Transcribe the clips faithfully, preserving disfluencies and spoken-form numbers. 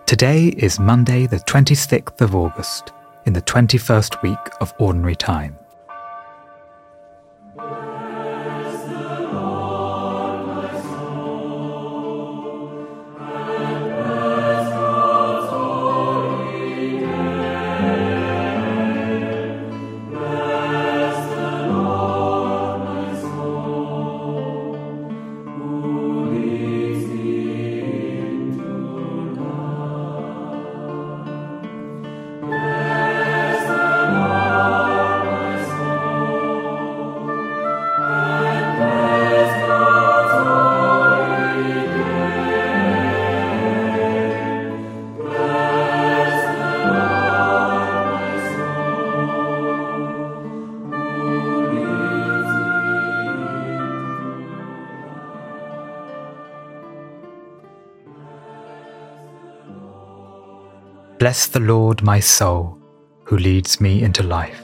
Today is Monday the twenty-sixth of August, in the twenty-first week of Ordinary Time. Bless the Lord, my soul, who leads me into life.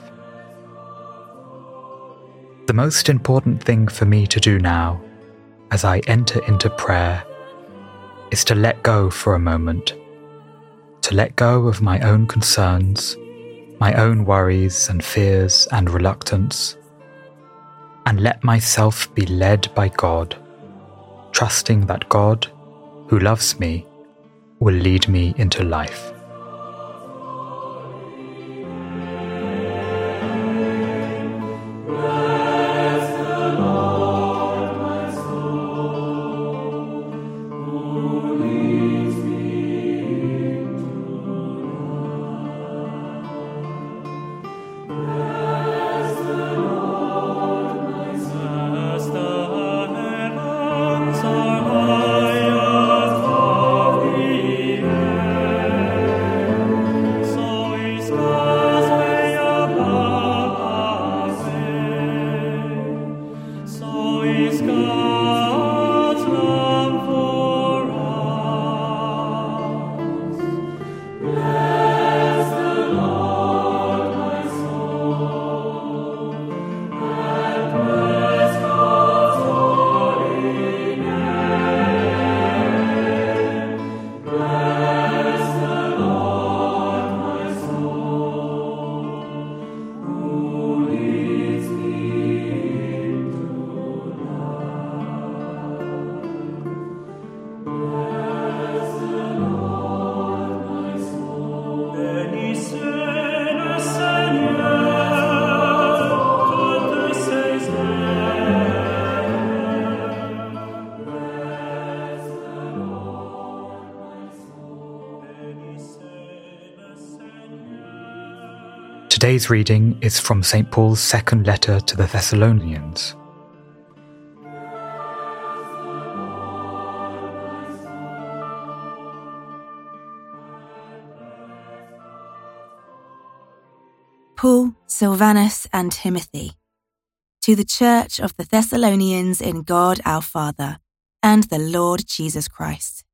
The most important thing for me to do now, as I enter into prayer, is to let go for a moment, to let go of my own concerns, my own worries and fears and reluctance, and let myself be led by God, trusting that God, who loves me, will lead me into life. Today's reading is from Saint Paul's second letter to the Thessalonians. Paul, Silvanus, and Timothy, to the Church of the Thessalonians in God our Father and the Lord Jesus Christ.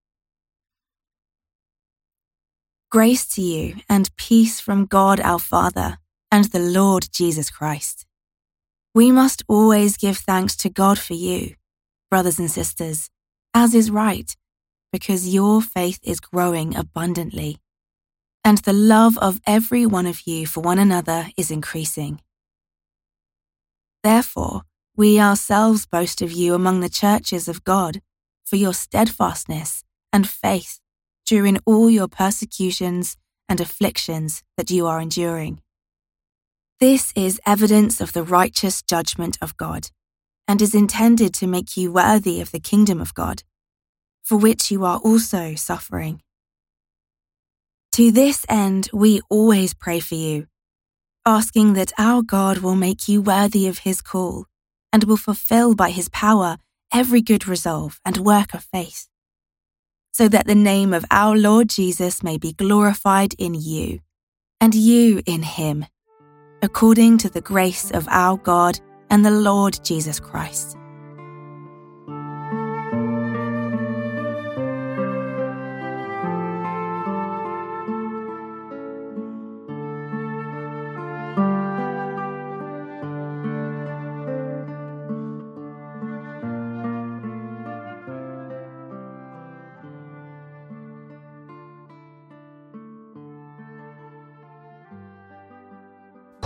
Grace to you and peace from God our Father and the Lord Jesus Christ. We must always give thanks to God for you, brothers and sisters, as is right, because your faith is growing abundantly, and the love of every one of you for one another is increasing. Therefore, we ourselves boast of you among the churches of God for your steadfastness and faith during all your persecutions and afflictions that you are enduring. This is evidence of the righteous judgment of God, and is intended to make you worthy of the kingdom of God, for which you are also suffering. To this end we always pray for you, asking that our God will make you worthy of his call, and will fulfill by his power every good resolve and work of faith, so that the name of our Lord Jesus may be glorified in you, and you in him, according to the grace of our God and the Lord Jesus Christ.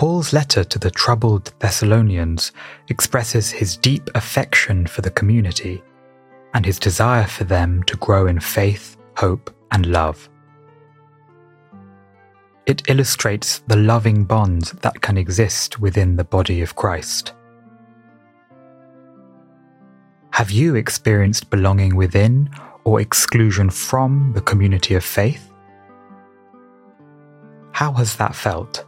Paul's letter to the troubled Thessalonians expresses his deep affection for the community and his desire for them to grow in faith, hope, and love. It illustrates the loving bonds that can exist within the body of Christ. Have you experienced belonging within or exclusion from the community of faith? How has that felt?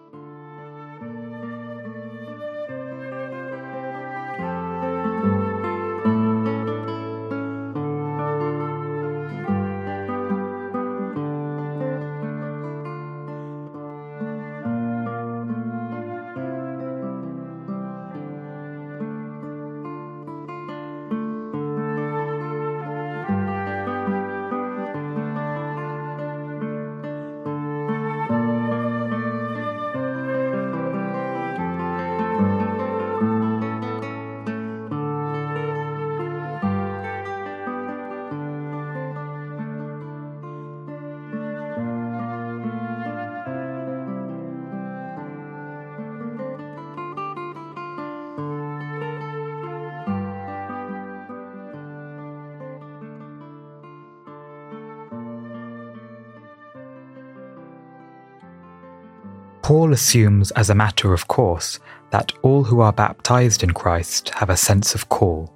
Paul assumes as a matter of course that all who are baptized in Christ have a sense of call.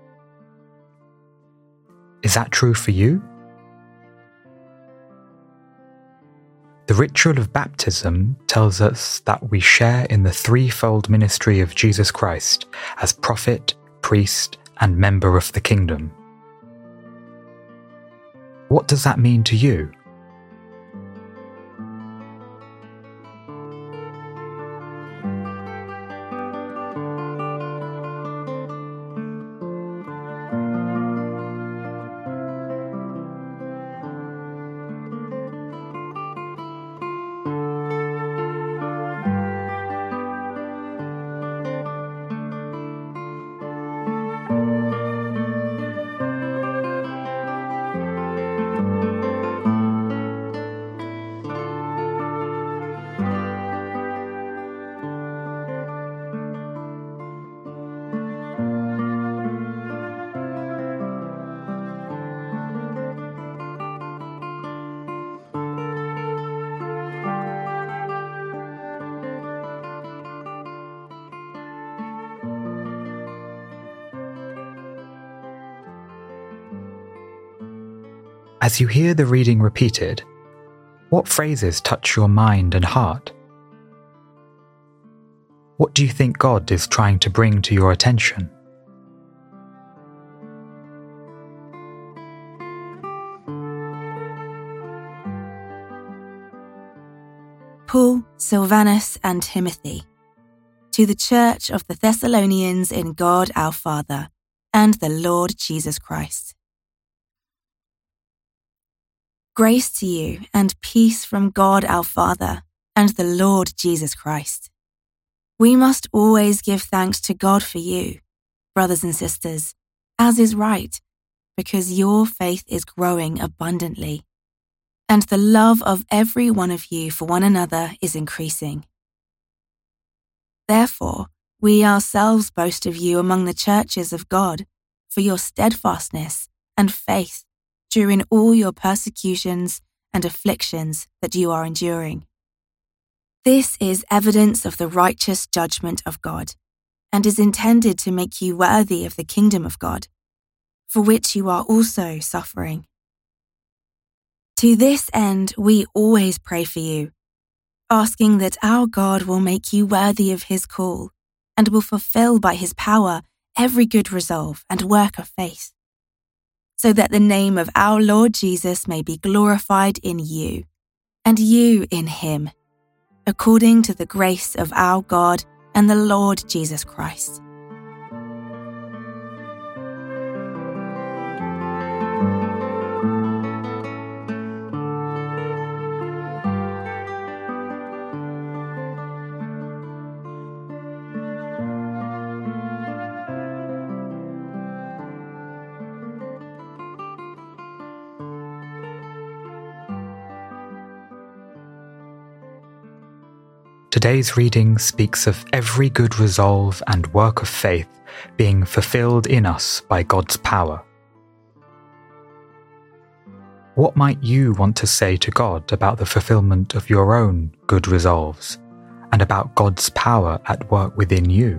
Is that true for you? The ritual of baptism tells us that we share in the threefold ministry of Jesus Christ as prophet, priest, and member of the kingdom. What does that mean to you? As you hear the reading repeated, what phrases touch your mind and heart? What do you think God is trying to bring to your attention? Paul, Silvanus, and Timothy, to the Church of the Thessalonians in God our Father and the Lord Jesus Christ. Grace to you and peace from God our Father and the Lord Jesus Christ. We must always give thanks to God for you, brothers and sisters, as is right, because your faith is growing abundantly, and the love of every one of you for one another is increasing. Therefore, we ourselves boast of you among the churches of God for your steadfastness and faith during all your persecutions and afflictions that you are enduring. This is evidence of the righteous judgment of God, and is intended to make you worthy of the kingdom of God, for which you are also suffering. To this end we always pray for you, asking that our God will make you worthy of his call, and will fulfill by his power every good resolve and work of faith, so that the name of our Lord Jesus may be glorified in you, and you in him, according to the grace of our God and the Lord Jesus Christ. Today's reading speaks of every good resolve and work of faith being fulfilled in us by God's power. What might you want to say to God about the fulfillment of your own good resolves and about God's power at work within you?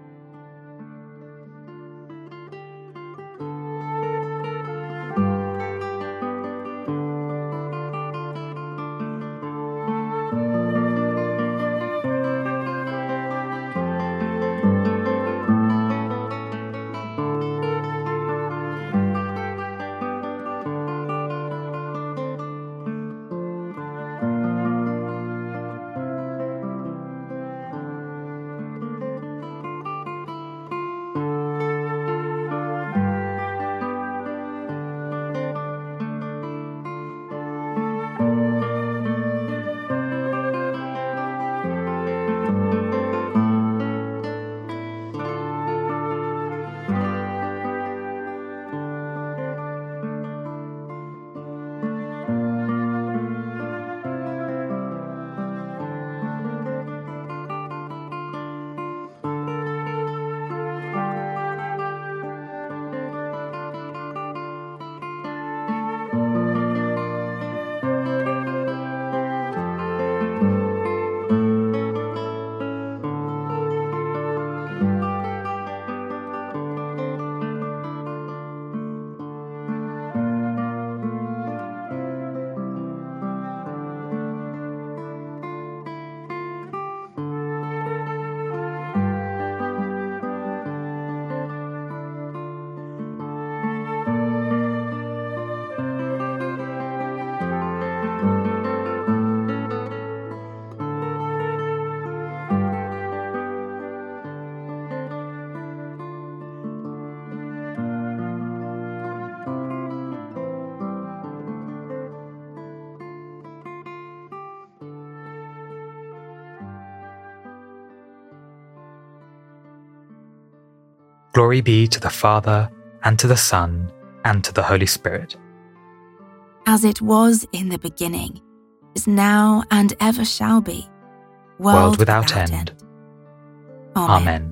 Glory be to the Father, and to the Son, and to the Holy Spirit. As it was in the beginning, is now, and ever shall be, world, World without end. Amen. Amen.